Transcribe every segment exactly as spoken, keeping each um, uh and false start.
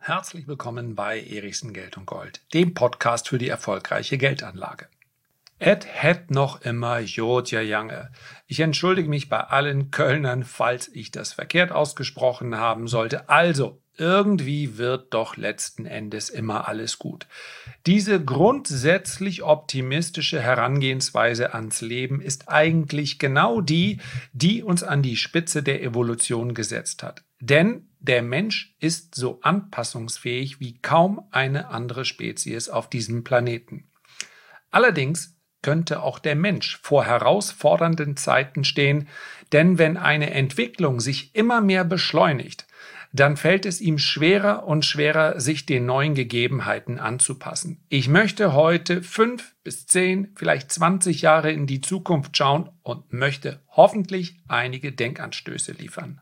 Herzlich willkommen bei Erichsen Geld und Gold, dem Podcast für die erfolgreiche Geldanlage. Et het noch immer Jodja Jange. Ich entschuldige mich bei allen Kölnern, falls ich das verkehrt ausgesprochen haben sollte. Also, irgendwie wird doch letzten Endes immer alles gut. Diese grundsätzlich optimistische Herangehensweise ans Leben ist eigentlich genau die, die uns an die Spitze der Evolution gesetzt hat. Denn der Mensch ist so anpassungsfähig wie kaum eine andere Spezies auf diesem Planeten. Allerdings könnte auch der Mensch vor herausfordernden Zeiten stehen, denn wenn eine Entwicklung sich immer mehr beschleunigt, dann fällt es ihm schwerer und schwerer, sich den neuen Gegebenheiten anzupassen. Ich möchte heute fünf bis zehn, vielleicht zwanzig Jahre in die Zukunft schauen und möchte hoffentlich einige Denkanstöße liefern.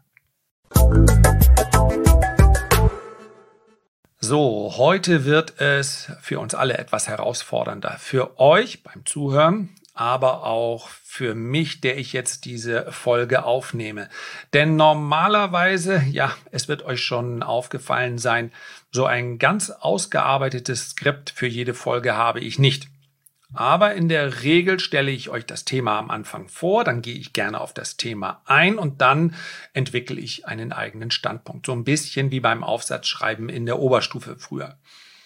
So, heute wird es für uns alle etwas herausfordernder. Für euch beim Zuhören, aber auch für mich, der ich jetzt diese Folge aufnehme. Denn normalerweise, ja, es wird euch schon aufgefallen sein, so ein ganz ausgearbeitetes Skript für jede Folge habe ich nicht. Aber in der Regel stelle ich euch das Thema am Anfang vor, dann gehe ich gerne auf das Thema ein und dann entwickle ich einen eigenen Standpunkt. So ein bisschen wie beim Aufsatzschreiben in der Oberstufe früher.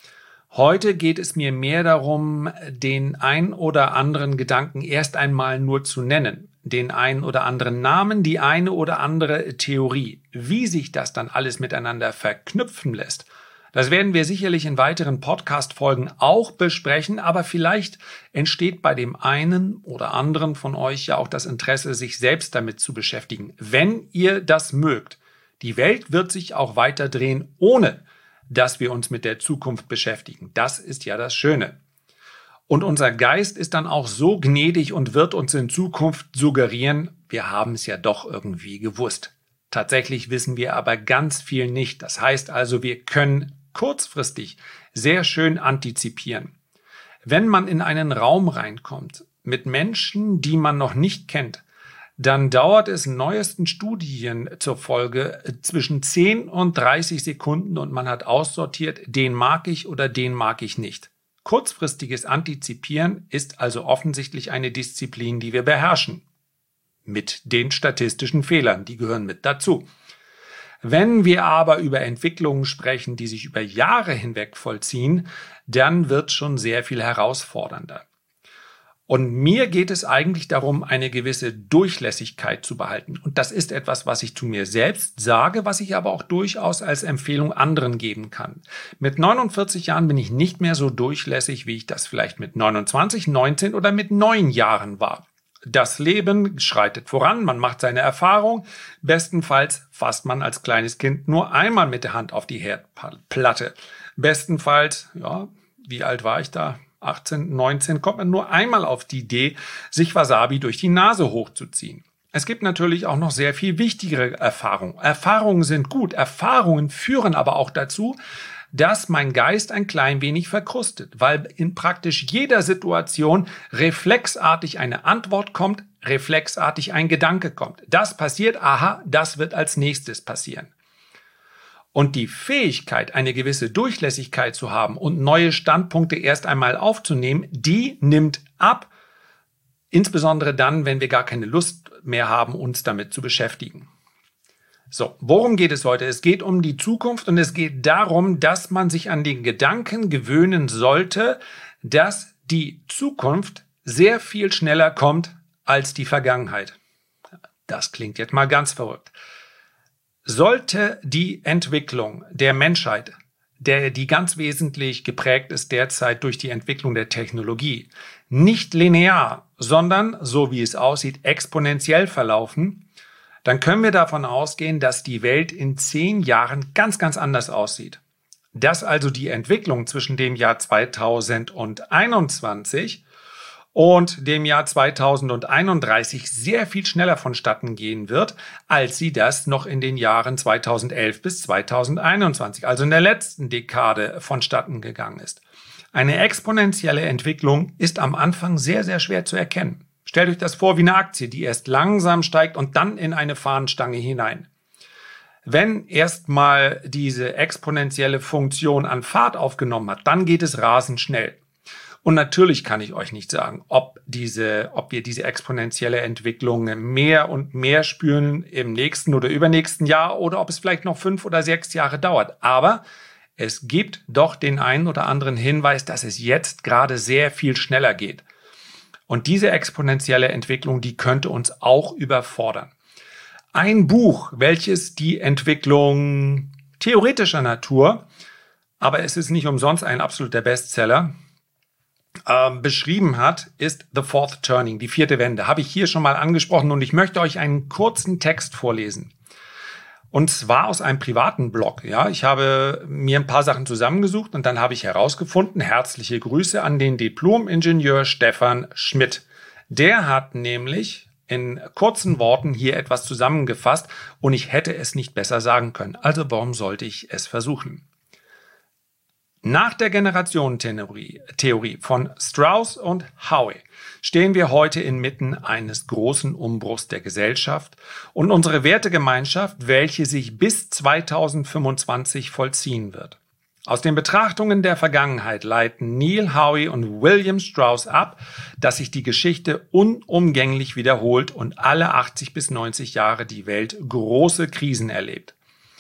Heute geht es mir mehr darum, den ein oder anderen Gedanken erst einmal nur zu nennen, den einen oder anderen Namen, die eine oder andere Theorie. Wie sich das dann alles miteinander verknüpfen lässt, das werden wir sicherlich in weiteren Podcast-Folgen auch besprechen, aber vielleicht entsteht bei dem einen oder anderen von euch ja auch das Interesse, sich selbst damit zu beschäftigen, wenn ihr das mögt. Die Welt wird sich auch weiter drehen, ohne dass wir uns mit der Zukunft beschäftigen. Das ist ja das Schöne. Und unser Geist ist dann auch so gnädig und wird uns in Zukunft suggerieren, wir haben es ja doch irgendwie gewusst. Tatsächlich wissen wir aber ganz viel nicht. Das heißt also, wir können kurzfristig sehr schön antizipieren. Wenn man in einen Raum reinkommt mit Menschen, die man noch nicht kennt, dann dauert es neuesten Studien zufolge zwischen zehn und dreißig Sekunden und man hat aussortiert, den mag ich oder den mag ich nicht. Kurzfristiges Antizipieren ist also offensichtlich eine Disziplin, die wir beherrschen. Mit den statistischen Fehlern, die gehören mit dazu. Wenn wir aber über Entwicklungen sprechen, die sich über Jahre hinweg vollziehen, dann wird schon sehr viel herausfordernder. Und mir geht es eigentlich darum, eine gewisse Durchlässigkeit zu behalten. Und das ist etwas, was ich zu mir selbst sage, was ich aber auch durchaus als Empfehlung anderen geben kann. Mit neunundvierzig Jahren bin ich nicht mehr so durchlässig, wie ich das vielleicht mit neunundzwanzig, neunzehn oder mit neun Jahren war. Das Leben schreitet voran, man macht seine Erfahrung. Bestenfalls fasst man als kleines Kind nur einmal mit der Hand auf die Herdplatte. Bestenfalls, ja, wie alt war ich da? achtzehn, neunzehn, kommt man nur einmal auf die Idee, sich Wasabi durch die Nase hochzuziehen. Es gibt natürlich auch noch sehr viel wichtigere Erfahrungen. Erfahrungen sind gut, Erfahrungen führen aber auch dazu, dass mein Geist ein klein wenig verkrustet, weil in praktisch jeder Situation reflexartig eine Antwort kommt, reflexartig ein Gedanke kommt. Das passiert, aha, das wird als nächstes passieren. Und die Fähigkeit, eine gewisse Durchlässigkeit zu haben und neue Standpunkte erst einmal aufzunehmen, die nimmt ab, insbesondere dann, wenn wir gar keine Lust mehr haben, uns damit zu beschäftigen. So, worum geht es heute? Es geht um die Zukunft und es geht darum, dass man sich an den Gedanken gewöhnen sollte, dass die Zukunft sehr viel schneller kommt als die Vergangenheit. Das klingt jetzt mal ganz verrückt. Sollte die Entwicklung der Menschheit, der die ganz wesentlich geprägt ist derzeit durch die Entwicklung der Technologie, nicht linear, sondern, so wie es aussieht, exponentiell verlaufen, dann können wir davon ausgehen, dass die Welt in zehn Jahren ganz, ganz anders aussieht. Dass also die Entwicklung zwischen dem Jahr zweitausendeinundzwanzig und dem Jahr zweitausendeinunddreißig sehr viel schneller vonstatten gehen wird, als sie das noch in den Jahren zweitausendelf bis zweitausendeinundzwanzig, also in der letzten Dekade, vonstatten gegangen ist. Eine exponentielle Entwicklung ist am Anfang sehr, sehr schwer zu erkennen. Stellt euch das vor wie eine Aktie, die erst langsam steigt und dann in eine Fahnenstange hinein. Wenn erstmal diese exponentielle Funktion an Fahrt aufgenommen hat, dann geht es rasend schnell. Und natürlich kann ich euch nicht sagen, ob diese, ob wir diese exponentielle Entwicklung mehr und mehr spüren im nächsten oder übernächsten Jahr oder ob es vielleicht noch fünf oder sechs Jahre dauert. Aber es gibt doch den einen oder anderen Hinweis, dass es jetzt gerade sehr viel schneller geht. Und diese exponentielle Entwicklung, die könnte uns auch überfordern. Ein Buch, welches die Entwicklung theoretischer Natur, aber es ist nicht umsonst ein absoluter Bestseller, Ähm, beschrieben hat, ist The Fourth Turning, die vierte Wende. Habe ich hier schon mal angesprochen und ich möchte euch einen kurzen Text vorlesen. Und zwar aus einem privaten Blog. Ja, ich habe mir ein paar Sachen zusammengesucht und dann habe ich herausgefunden, herzliche Grüße an den Diplom-Ingenieur Stefan Schmidt. Der hat nämlich in kurzen Worten hier etwas zusammengefasst und ich hätte es nicht besser sagen können. Also warum sollte ich es versuchen? Nach der Generationentheorie von Strauss und Howe stehen wir heute inmitten eines großen Umbruchs der Gesellschaft und unsere Wertegemeinschaft, welche sich bis zweitausendfünfundzwanzig vollziehen wird. Aus den Betrachtungen der Vergangenheit leiten Neil Howe und William Strauss ab, dass sich die Geschichte unumgänglich wiederholt und alle achtzig bis neunzig Jahre die Welt große Krisen erlebt.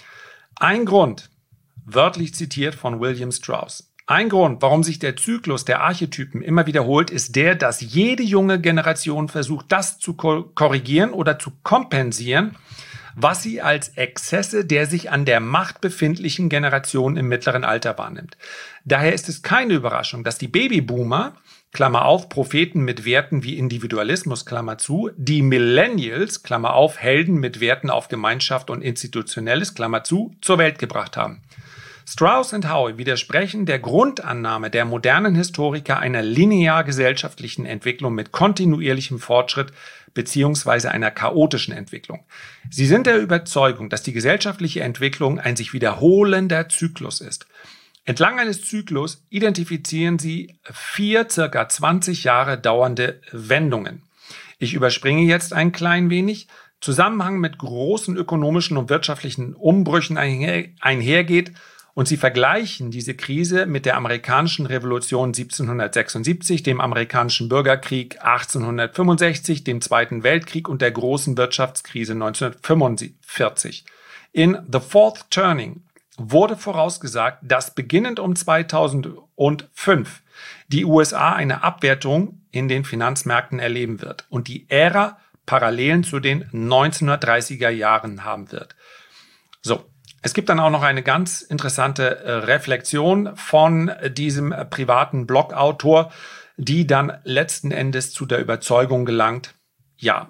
Ein Grund, wörtlich zitiert von William Strauss. Ein Grund, warum sich der Zyklus der Archetypen immer wiederholt, ist der, dass jede junge Generation versucht, das zu korrigieren oder zu kompensieren, was sie als Exzesse der sich an der Macht befindlichen Generation im mittleren Alter wahrnimmt. Daher ist es keine Überraschung, dass die Babyboomer, Klammer auf, Propheten mit Werten wie Individualismus, Klammer zu, die Millennials, Klammer auf, Helden mit Werten auf Gemeinschaft und Institutionelles, Klammer zu, zur Welt gebracht haben. Strauss und Howe widersprechen der Grundannahme der modernen Historiker einer linear gesellschaftlichen Entwicklung mit kontinuierlichem Fortschritt bzw. einer chaotischen Entwicklung. Sie sind der Überzeugung, dass die gesellschaftliche Entwicklung ein sich wiederholender Zyklus ist. Entlang eines Zyklus identifizieren sie vier circa zwanzig Jahre dauernde Wendungen. Ich überspringe jetzt ein klein wenig. Zusammenhang mit großen ökonomischen und wirtschaftlichen Umbrüchen einher, einhergeht und sie vergleichen diese Krise mit der amerikanischen Revolution siebzehnhundertsechsundsiebzig, dem amerikanischen Bürgerkrieg achtzehnhundertfünfundsechzig, dem Zweiten Weltkrieg und der großen Wirtschaftskrise neunzehnhundertfünfundvierzig. In The Fourth Turning wurde vorausgesagt, dass beginnend um zweitausendfünf die U S A eine Abwertung in den Finanzmärkten erleben wird und die Ära Parallelen zu den neunzehnhundertdreißiger Jahren haben wird. So, es gibt dann auch noch eine ganz interessante äh, Reflexion von äh, diesem äh, privaten Blogautor, die dann letzten Endes zu der Überzeugung gelangt, ja,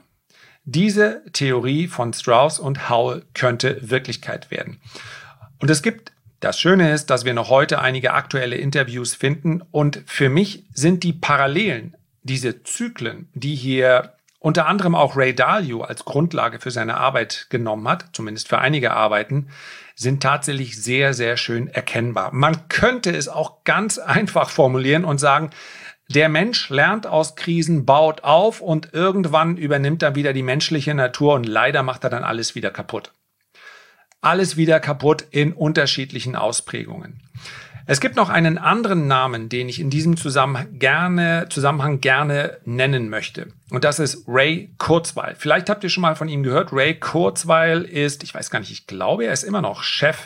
diese Theorie von Strauss und Howe könnte Wirklichkeit werden. Und es gibt, das Schöne ist, dass wir noch heute einige aktuelle Interviews finden und für mich sind die Parallelen, diese Zyklen, die hier unter anderem auch Ray Dalio als Grundlage für seine Arbeit genommen hat, zumindest für einige Arbeiten, sind tatsächlich sehr, sehr schön erkennbar. Man könnte es auch ganz einfach formulieren und sagen, der Mensch lernt aus Krisen, baut auf und irgendwann übernimmt er wieder die menschliche Natur und leider macht er dann alles wieder kaputt. Alles wieder kaputt in unterschiedlichen Ausprägungen. Es gibt noch einen anderen Namen, den ich in diesem Zusammenhang gerne, Zusammenhang gerne nennen möchte. Und das ist Ray Kurzweil. Vielleicht habt ihr schon mal von ihm gehört. Ray Kurzweil ist, ich weiß gar nicht, ich glaube, er ist immer noch Chef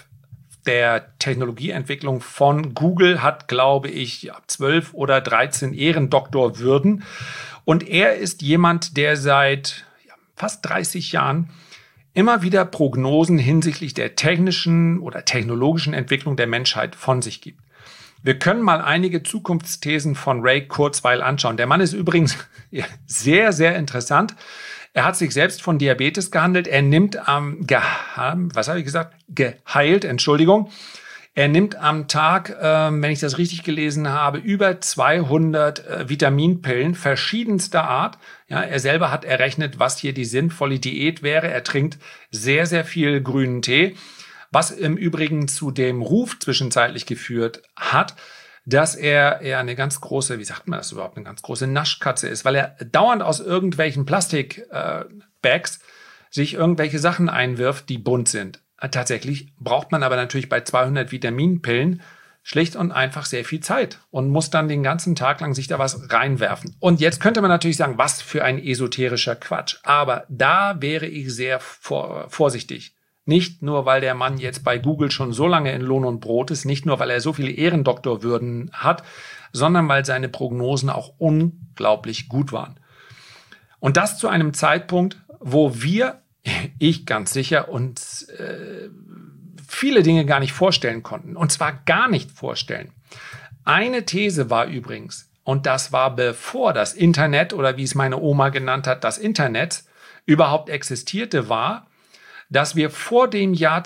der Technologieentwicklung von Google, hat, glaube ich, zwölf oder dreizehn Ehrendoktorwürden. Und er ist jemand, der seit ja, fast dreißig Jahren immer wieder Prognosen hinsichtlich der technischen oder technologischen Entwicklung der Menschheit von sich gibt. Wir können mal einige Zukunftsthesen von Ray Kurzweil anschauen. Der Mann ist übrigens sehr, sehr interessant. Er hat sich selbst von Diabetes gehandelt. Er nimmt am, ähm, was habe ich gesagt? Geheilt, Entschuldigung. Er nimmt am Tag, äh, wenn ich das richtig gelesen habe, über zweihundert äh, Vitaminpillen verschiedenster Art. Ja, er selber hat errechnet, was hier die sinnvolle Diät wäre. Er trinkt sehr, sehr viel grünen Tee, was im Übrigen zu dem Ruf zwischenzeitlich geführt hat, dass er eher eine ganz große, wie sagt man das überhaupt, eine ganz große Naschkatze ist, weil er dauernd aus irgendwelchen Plastikbags äh, sich irgendwelche Sachen einwirft, die bunt sind. Tatsächlich braucht man aber natürlich bei zweihundert Vitaminpillen schlicht und einfach sehr viel Zeit und muss dann den ganzen Tag lang sich da was reinwerfen. Und jetzt könnte man natürlich sagen, was für ein esoterischer Quatsch. Aber da wäre ich sehr vor, vorsichtig. Nicht nur, weil der Mann jetzt bei Google schon so lange in Lohn und Brot ist, nicht nur, weil er so viele Ehrendoktorwürden hat, sondern weil seine Prognosen auch unglaublich gut waren. Und das zu einem Zeitpunkt, wo wir, ich ganz sicher, uns äh, viele Dinge gar nicht vorstellen konnten. Und zwar gar nicht vorstellen. Eine These war übrigens, und das war bevor das Internet oder wie es meine Oma genannt hat, das Internet überhaupt existierte, war, dass wir vor dem Jahr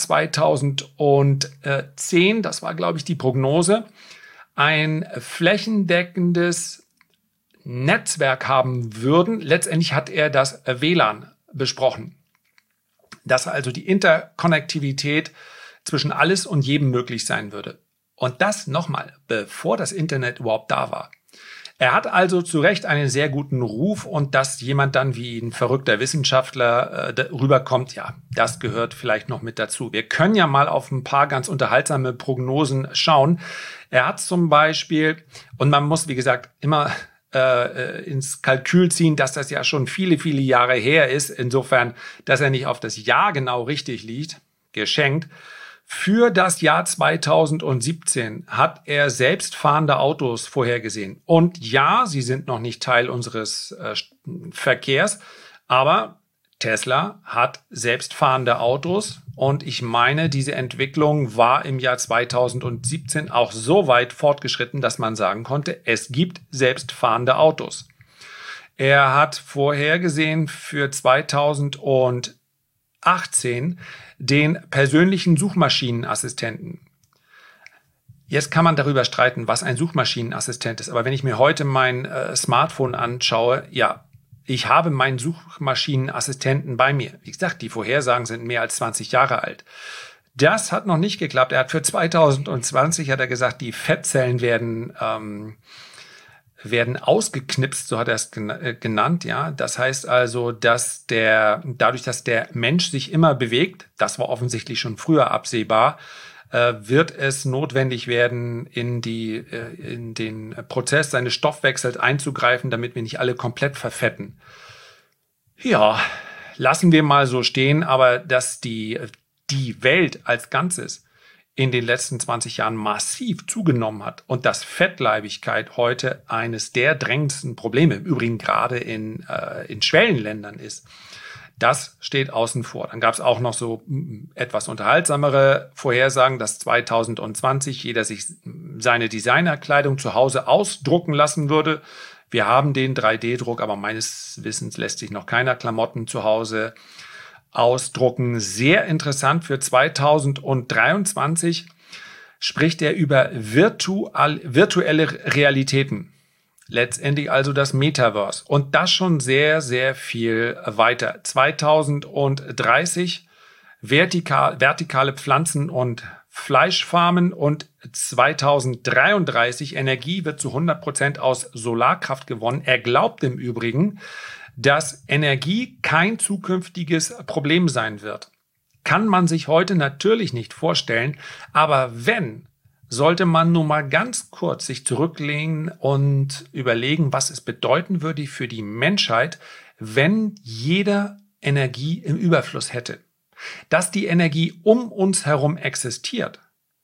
zweitausendzehn, das war, glaube ich, die Prognose, ein flächendeckendes Netzwerk haben würden. Letztendlich hat er das W L A N besprochen. Dass also die Interkonnektivität zwischen alles und jedem möglich sein würde. Und das nochmal, bevor das Internet überhaupt da war. Er hat also zu Recht einen sehr guten Ruf und dass jemand dann wie ein verrückter Wissenschaftler äh, rüberkommt, ja, das gehört vielleicht noch mit dazu. Wir können ja mal auf ein paar ganz unterhaltsame Prognosen schauen. Er hat zum Beispiel, und man muss, wie gesagt, immer äh, ins Kalkül ziehen, dass das ja schon viele, viele Jahre her ist. Insofern, dass er nicht auf das Jahr genau richtig liegt, geschenkt. Für das Jahr zweitausendsiebzehn hat er selbstfahrende Autos vorhergesehen. Und ja, sie sind noch nicht Teil unseres äh, Verkehrs, aber Tesla hat selbstfahrende Autos. Und ich meine, diese Entwicklung war im Jahr zweitausendsiebzehn auch so weit fortgeschritten, dass man sagen konnte, es gibt selbstfahrende Autos. Er hat vorhergesehen für zweitausendachtzehn den persönlichen Suchmaschinenassistenten. Jetzt kann man darüber streiten, was ein Suchmaschinenassistent ist. Aber wenn ich mir heute mein äh, Smartphone anschaue, ja, ich habe meinen Suchmaschinenassistenten bei mir. Wie gesagt, die Vorhersagen sind mehr als zwanzig Jahre alt. Das hat noch nicht geklappt. Er hat für zweitausendzwanzig hat er gesagt, die Fettzellen werden ähm, werden ausgeknipst, so hat er es genannt, ja. Das heißt also, dass der, dadurch, dass der Mensch sich immer bewegt, das war offensichtlich schon früher absehbar, äh, wird es notwendig werden, in die, äh, in den Prozess seines Stoffwechsels einzugreifen, damit wir nicht alle komplett verfetten. Ja, lassen wir mal so stehen, aber dass die, die Welt als Ganzes in den letzten zwanzig Jahren massiv zugenommen hat und dass Fettleibigkeit heute eines der drängendsten Probleme, im Übrigen gerade in, äh, in Schwellenländern ist, das steht außen vor. Dann gab es auch noch so etwas unterhaltsamere Vorhersagen, dass zweitausendzwanzig jeder sich seine Designerkleidung zu Hause ausdrucken lassen würde. Wir haben den drei D Druck, aber meines Wissens lässt sich noch keiner Klamotten zu Hause ausdrucken. Sehr interessant, für zweitausenddreiundzwanzig spricht er über virtual, virtuelle Realitäten. Letztendlich also das Metaverse. Und das schon sehr, sehr viel weiter. zweitausenddreißig vertikal, vertikale Pflanzen- und Fleischfarmen und zweitausenddreiunddreißig Energie wird zu hundert Prozent aus Solarkraft gewonnen. Er glaubt im Übrigen, dass Energie kein zukünftiges Problem sein wird. Kann man sich heute natürlich nicht vorstellen, aber wenn, sollte man nun mal ganz kurz sich zurücklehnen und überlegen, was es bedeuten würde für die Menschheit, wenn jeder Energie im Überfluss hätte. Dass die Energie um uns herum existiert,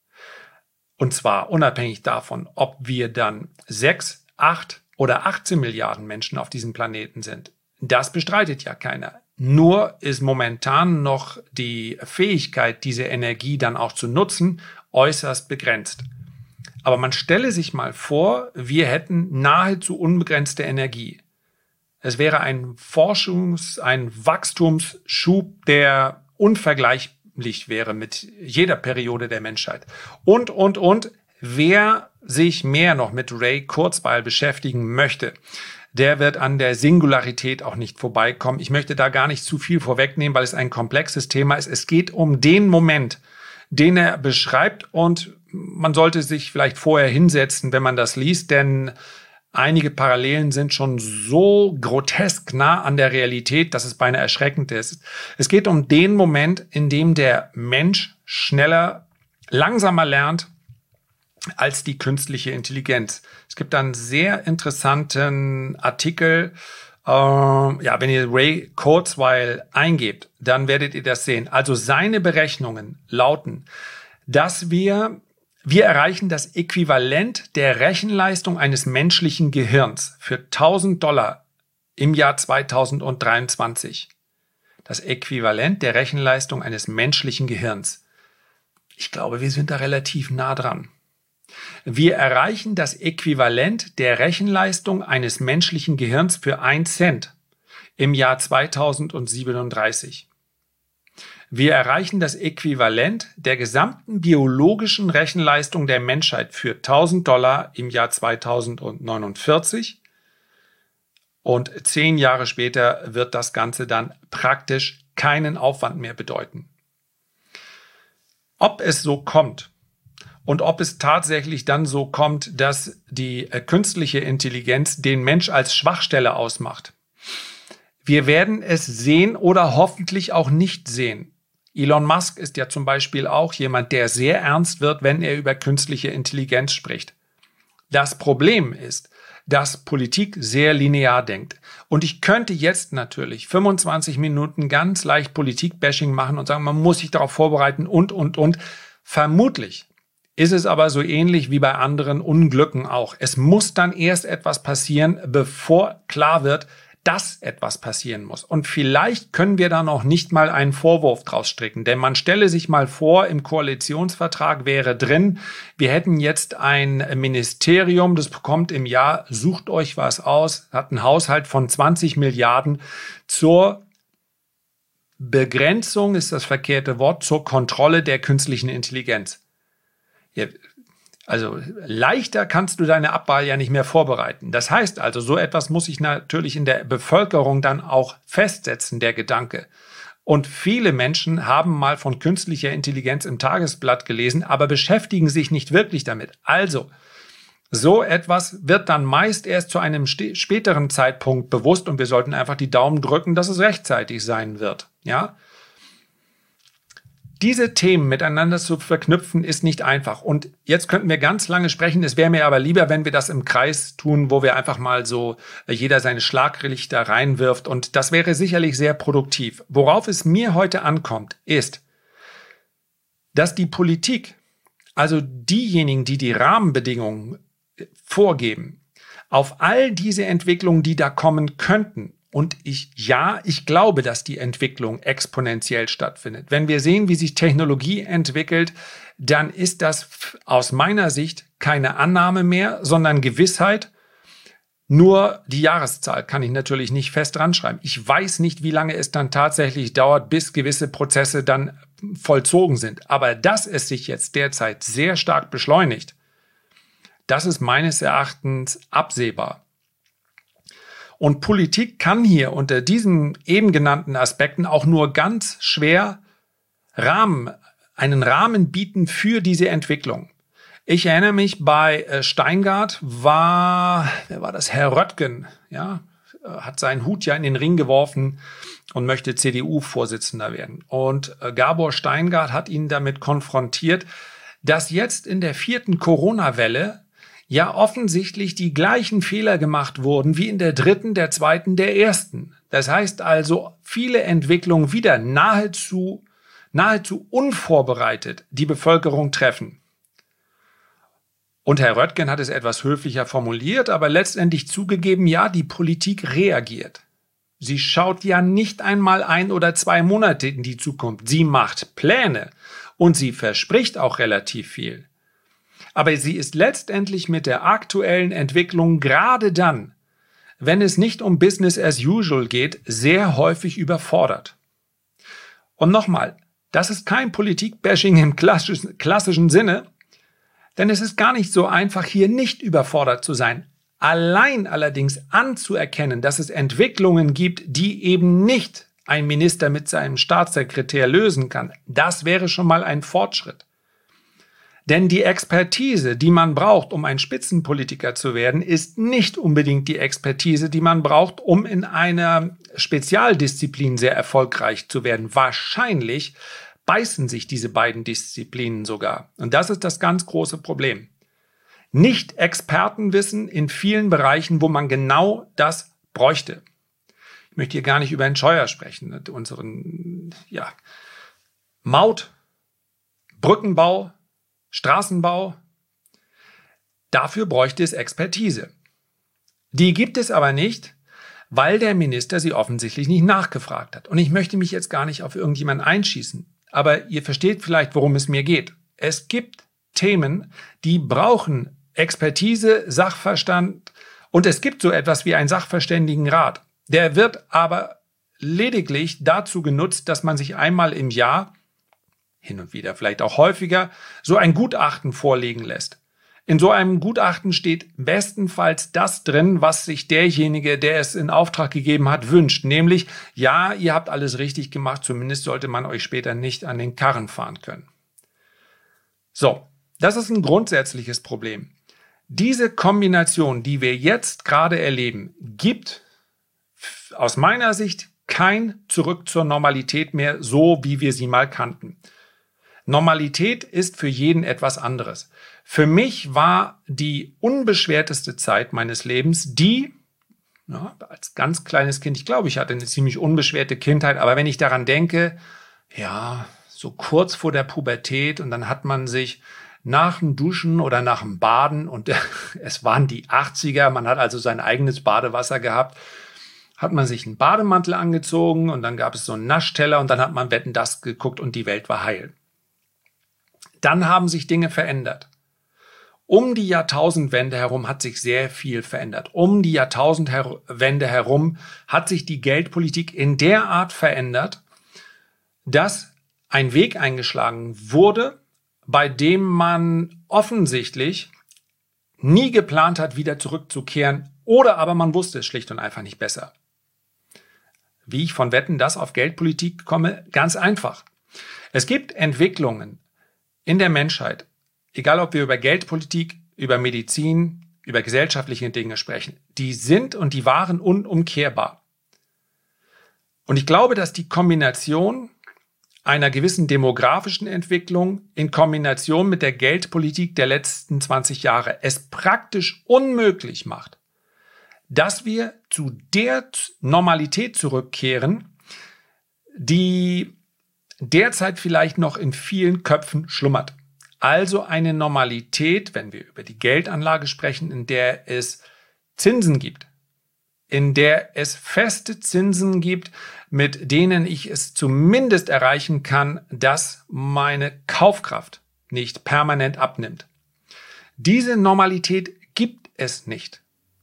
und zwar unabhängig davon, ob wir dann sechs, acht oder achtzehn Milliarden Menschen auf diesem Planeten sind. Das bestreitet ja keiner. Nur ist momentan noch die Fähigkeit, diese Energie dann auch zu nutzen, äußerst begrenzt. Aber man stelle sich mal vor, wir hätten nahezu unbegrenzte Energie. Es wäre ein Forschungs-, ein Wachstumsschub, der unvergleichlich wäre mit jeder Periode der Menschheit. Und, und, und, wer sich mehr noch mit Ray Kurzweil beschäftigen möchte, der wird an der Singularität auch nicht vorbeikommen. Ich möchte da gar nicht zu viel vorwegnehmen, weil es ein komplexes Thema ist. Es geht um den Moment, den er beschreibt und man sollte sich vielleicht vorher hinsetzen, wenn man das liest, denn Einige Parallelen sind schon so grotesk nah an der Realität, dass es beinahe erschreckend ist. Es geht um den Moment, in dem der Mensch schneller, langsamer lernt als die künstliche Intelligenz. Es gibt einen sehr interessanten Artikel, äh, ja, wenn ihr Ray Kurzweil eingebt, dann werdet ihr das sehen. Also seine Berechnungen lauten, dass wir Wir erreichen das Äquivalent der Rechenleistung eines menschlichen Gehirns für tausend Dollar im Jahr zweitausenddreiundzwanzig. Das Äquivalent der Rechenleistung eines menschlichen Gehirns. Ich glaube, wir sind da relativ nah dran. Wir erreichen das Äquivalent der Rechenleistung eines menschlichen Gehirns für ein Cent im Jahr zweitausendsiebenunddreißig. Wir erreichen das Äquivalent der gesamten biologischen Rechenleistung der Menschheit für tausend Dollar im Jahr zweitausendneunundvierzig. Und zehn Jahre später wird das Ganze dann praktisch keinen Aufwand mehr bedeuten. Ob es so kommt und ob es tatsächlich dann so kommt, dass die äh, künstliche Intelligenz den Mensch als Schwachstelle ausmacht. Wir werden es sehen oder hoffentlich auch nicht sehen. Elon Musk ist ja zum Beispiel auch jemand, der sehr ernst wird, wenn er über künstliche Intelligenz spricht. Das Problem ist, dass Politik sehr linear denkt. Und ich könnte jetzt natürlich fünfundzwanzig Minuten ganz leicht Politik-Bashing machen und sagen, man muss sich darauf vorbereiten und, und, und. Vermutlich ist es aber so ähnlich wie bei anderen Unglücken auch. Es muss dann erst etwas passieren, bevor klar wird, dass etwas passieren muss. Und vielleicht können wir da noch nicht mal einen Vorwurf draus stricken. Denn man stelle sich mal vor, im Koalitionsvertrag wäre drin, wir hätten jetzt ein Ministerium, das bekommt im Jahr, sucht euch was aus, hat einen Haushalt von zwanzig Milliarden zur Begrenzung, ist das verkehrte Wort, zur Kontrolle der künstlichen Intelligenz. Ja, Also leichter kannst du deine Abwahl ja nicht mehr vorbereiten. Das heißt also, so etwas muss sich natürlich in der Bevölkerung dann auch festsetzen, der Gedanke. Und viele Menschen haben mal von künstlicher Intelligenz im Tagesblatt gelesen, aber beschäftigen sich nicht wirklich damit. Also, so etwas wird dann meist erst zu einem späteren Zeitpunkt bewusst und wir sollten einfach die Daumen drücken, dass es rechtzeitig sein wird. Ja? Diese Themen miteinander zu verknüpfen, ist nicht einfach. Und jetzt könnten wir ganz lange sprechen. Es wäre mir aber lieber, wenn wir das im Kreis tun, wo wir einfach mal so jeder seine Schlaglichter reinwirft. Und das wäre sicherlich sehr produktiv. Worauf es mir heute ankommt, ist, dass die Politik, also diejenigen, die die Rahmenbedingungen vorgeben, auf all diese Entwicklungen, die da kommen könnten, und ich, ja, ich glaube, dass die Entwicklung exponentiell stattfindet. Wenn wir sehen, wie sich Technologie entwickelt, dann ist das aus meiner Sicht keine Annahme mehr, sondern Gewissheit. Nur die Jahreszahl kann ich natürlich nicht fest ranschreiben. Ich weiß nicht, wie lange es dann tatsächlich dauert, bis gewisse Prozesse dann vollzogen sind. Aber dass es sich jetzt derzeit sehr stark beschleunigt, das ist meines Erachtens absehbar. Und Politik kann hier unter diesen eben genannten Aspekten auch nur ganz schwer Rahmen, einen Rahmen bieten für diese Entwicklung. Ich erinnere mich, bei Steingart war, wer war das? Herr Röttgen, ja, hat seinen Hut ja in den Ring geworfen und möchte C D U-Vorsitzender werden. Und Gabor Steingart hat ihn damit konfrontiert, dass jetzt in der vierten Corona-Welle ja offensichtlich die gleichen Fehler gemacht wurden wie in der dritten, der zweiten, der ersten. Das heißt also, viele Entwicklungen wieder nahezu, nahezu unvorbereitet die Bevölkerung treffen. Und Herr Röttgen hat es etwas höflicher formuliert, aber letztendlich zugegeben, ja, die Politik reagiert. Sie schaut ja nicht einmal ein oder zwei Monate in die Zukunft. Sie macht Pläne und sie verspricht auch relativ viel. Aber sie ist letztendlich mit der aktuellen Entwicklung gerade dann, wenn es nicht um Business as usual geht, sehr häufig überfordert. Und nochmal, das ist kein Politik-Bashing im klassischen, klassischen Sinne, denn es ist gar nicht so einfach, hier nicht überfordert zu sein. Allein allerdings anzuerkennen, dass es Entwicklungen gibt, die eben nicht ein Minister mit seinem Staatssekretär lösen kann, das wäre schon mal ein Fortschritt. Denn die Expertise, die man braucht, um ein Spitzenpolitiker zu werden, ist nicht unbedingt die Expertise, die man braucht, um in einer Spezialdisziplin sehr erfolgreich zu werden. Wahrscheinlich beißen sich diese beiden Disziplinen sogar. Und das ist das ganz große Problem. Nicht Expertenwissen in vielen Bereichen, wo man genau das bräuchte. Ich möchte hier gar nicht über Herrn Scheuer sprechen, unseren ja, Maut, Brückenbau, Straßenbau. Dafür bräuchte es Expertise. Die gibt es aber nicht, weil der Minister sie offensichtlich nicht nachgefragt hat. Und ich möchte mich jetzt gar nicht auf irgendjemanden einschießen, aber ihr versteht vielleicht, worum es mir geht. Es gibt Themen, die brauchen Expertise, Sachverstand und es gibt so etwas wie einen Sachverständigenrat. Der wird aber lediglich dazu genutzt, dass man sich einmal im Jahr, hin und wieder vielleicht auch häufiger, so ein Gutachten vorlegen lässt. In so einem Gutachten steht bestenfalls das drin, was sich derjenige, der es in Auftrag gegeben hat, wünscht. Nämlich, ja, ihr habt alles richtig gemacht, zumindest sollte man euch später nicht an den Karren fahren können. So, das ist ein grundsätzliches Problem. Diese Kombination, die wir jetzt gerade erleben, gibt aus meiner Sicht kein Zurück zur Normalität mehr, so wie wir sie mal kannten. Normalität ist für jeden etwas anderes. Für mich war die unbeschwerteste Zeit meines Lebens die, ja, als ganz kleines Kind, ich glaube, ich hatte eine ziemlich unbeschwerte Kindheit, aber wenn ich daran denke, ja, so kurz vor der Pubertät und dann hat man sich nach dem Duschen oder nach dem Baden und es waren die achtziger, man hat also sein eigenes Badewasser gehabt, hat man sich einen Bademantel angezogen und dann gab es so einen Naschteller und dann hat man Wetten, das geguckt und die Welt war heil. Dann haben sich Dinge verändert. Um die Jahrtausendwende herum hat sich sehr viel verändert. Um die Jahrtausendwende herum hat sich die Geldpolitik in der Art verändert, dass ein Weg eingeschlagen wurde, bei dem man offensichtlich nie geplant hat, wieder zurückzukehren, oder aber man wusste es schlicht und einfach nicht besser. Wie ich von Wetten, das auf Geldpolitik komme, ganz einfach. Es gibt Entwicklungen in der Menschheit, egal ob wir über Geldpolitik, über Medizin, über gesellschaftliche Dinge sprechen, die sind und die waren unumkehrbar. Und ich glaube, dass die Kombination einer gewissen demografischen Entwicklung in Kombination mit der Geldpolitik der letzten zwanzig Jahre es praktisch unmöglich macht, dass wir zu der Normalität zurückkehren, die derzeit vielleicht noch in vielen Köpfen schlummert. Also eine Normalität, wenn wir über die Geldanlage sprechen, in der es Zinsen gibt, in der es feste Zinsen gibt, mit denen ich es zumindest erreichen kann, dass meine Kaufkraft nicht permanent abnimmt. Diese Normalität gibt es nicht.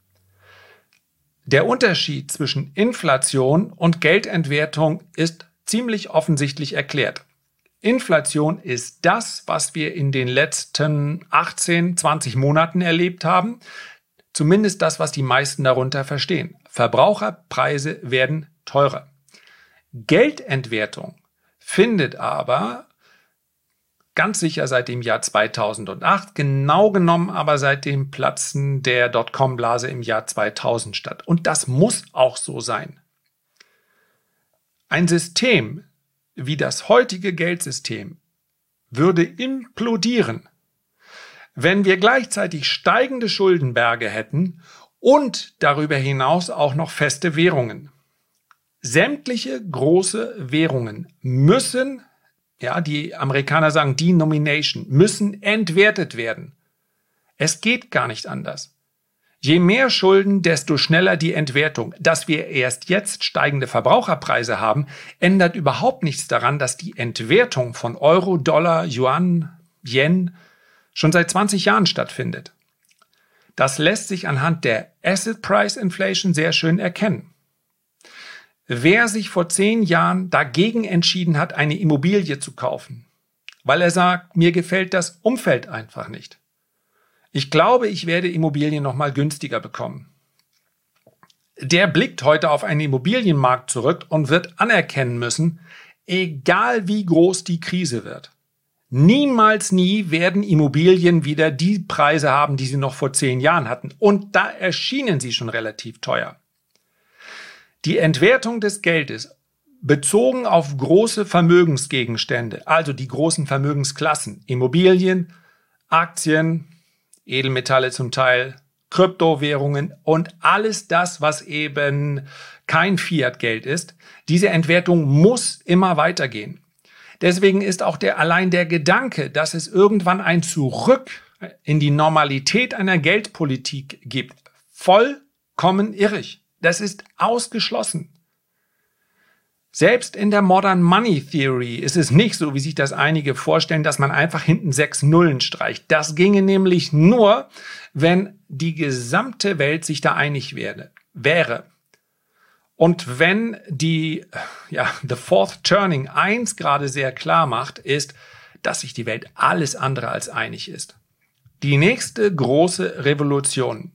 Der Unterschied zwischen Inflation und Geldentwertung ist ziemlich offensichtlich erklärt. Inflation ist das, was wir in den letzten achtzehn, zwanzig Monaten erlebt haben. Zumindest das, was die meisten darunter verstehen. Verbraucherpreise werden teurer. Geldentwertung findet aber ganz sicher seit dem Jahr zweitausendacht, genau genommen aber seit dem Platzen der Dotcom-Blase im Jahr zweitausend statt. Und das muss auch so sein. Ein System wie das heutige Geldsystem würde implodieren, wenn wir gleichzeitig steigende Schuldenberge hätten und darüber hinaus auch noch feste Währungen. Sämtliche große Währungen müssen, ja, die Amerikaner sagen Denomination, müssen entwertet werden. Es geht gar nicht anders. Je mehr Schulden, desto schneller die Entwertung. Dass wir erst jetzt steigende Verbraucherpreise haben, ändert überhaupt nichts daran, dass die Entwertung von Euro, Dollar, Yuan, Yen schon seit zwanzig Jahren stattfindet. Das lässt sich anhand der Asset Price Inflation sehr schön erkennen. Wer sich vor zehn Jahren dagegen entschieden hat, eine Immobilie zu kaufen, weil er sagt, mir gefällt das Umfeld einfach nicht. Ich glaube, ich werde Immobilien noch mal günstiger bekommen. Der blickt heute auf einen Immobilienmarkt zurück und wird anerkennen müssen, egal wie groß die Krise wird, Niemals nie werden Immobilien wieder die Preise haben, die sie noch vor zehn Jahren hatten. Und da erschienen sie schon relativ teuer. Die Entwertung des Geldes bezogen auf große Vermögensgegenstände, also die großen Vermögensklassen, Immobilien, Aktien, Edelmetalle zum Teil, Kryptowährungen und alles das, was eben kein Fiat-Geld ist, diese Entwertung muss immer weitergehen. Deswegen ist auch der, allein der Gedanke, dass es irgendwann ein Zurück in die Normalität einer Geldpolitik gibt, vollkommen irrig. Das ist ausgeschlossen. Selbst in der Modern Money Theory ist es nicht so, wie sich das einige vorstellen, dass man einfach hinten sechs Nullen streicht. Das ginge nämlich nur, wenn die gesamte Welt sich da einig werde, wäre. Und wenn die, ja, The Fourth Turning eins gerade sehr klar macht, ist, dass sich die Welt alles andere als einig ist. Die nächste große Revolution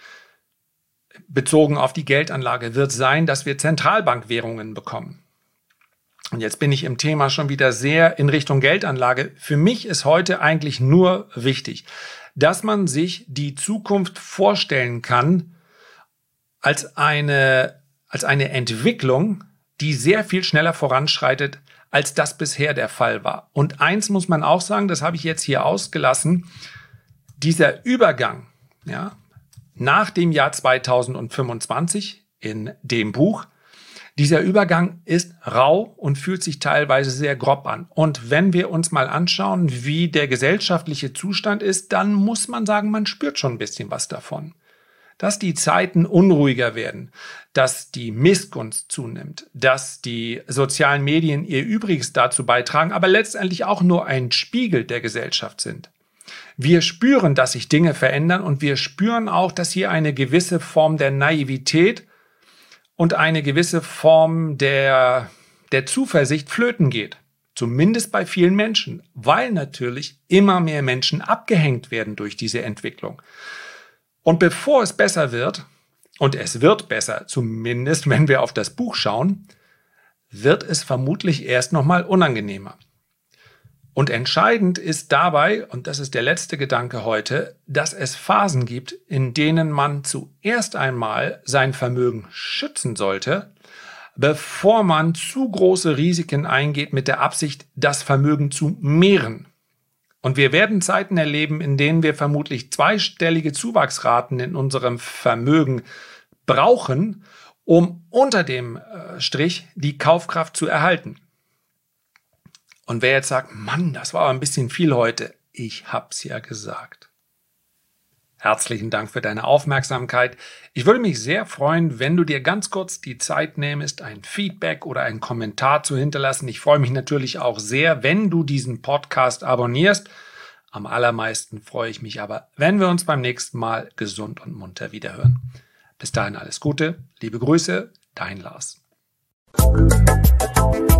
bezogen auf die Geldanlage wird sein, dass wir Zentralbankwährungen bekommen. Und jetzt bin ich im Thema schon wieder sehr in Richtung Geldanlage. Für mich ist heute eigentlich nur wichtig, dass man sich die Zukunft vorstellen kann als eine, als eine Entwicklung, die sehr viel schneller voranschreitet, als das bisher der Fall war. Und eins muss man auch sagen, das habe ich jetzt hier ausgelassen, dieser Übergang, ja, nach dem Jahr zweitausendfünfundzwanzig in dem Buch, dieser Übergang ist rau und fühlt sich teilweise sehr grob an. Und wenn wir uns mal anschauen, wie der gesellschaftliche Zustand ist, dann muss man sagen, man spürt schon ein bisschen was davon. Dass die Zeiten unruhiger werden, dass die Missgunst zunimmt, dass die sozialen Medien ihr Übriges dazu beitragen, aber letztendlich auch nur ein Spiegel der Gesellschaft sind. Wir spüren, dass sich Dinge verändern und wir spüren auch, dass hier eine gewisse Form der Naivität und eine gewisse Form der, der Zuversicht flöten geht. Zumindest bei vielen Menschen, weil natürlich immer mehr Menschen abgehängt werden durch diese Entwicklung. Und bevor es besser wird, und es wird besser, zumindest wenn wir auf das Buch schauen, wird es vermutlich erst nochmal unangenehmer. Und entscheidend ist dabei, und das ist der letzte Gedanke heute, dass es Phasen gibt, in denen man zuerst einmal sein Vermögen schützen sollte, bevor man zu große Risiken eingeht mit der Absicht, das Vermögen zu mehren. Und wir werden Zeiten erleben, in denen wir vermutlich zweistellige Zuwachsraten in unserem Vermögen brauchen, um unter dem Strich die Kaufkraft zu erhalten. Und wer jetzt sagt, Mann, das war aber ein bisschen viel heute, ich hab's ja gesagt. Herzlichen Dank für deine Aufmerksamkeit. Ich würde mich sehr freuen, wenn du dir ganz kurz die Zeit nähmest, ein Feedback oder einen Kommentar zu hinterlassen. Ich freue mich natürlich auch sehr, wenn du diesen Podcast abonnierst. Am allermeisten freue ich mich aber, wenn wir uns beim nächsten Mal gesund und munter wiederhören. Bis dahin alles Gute, liebe Grüße, dein Lars.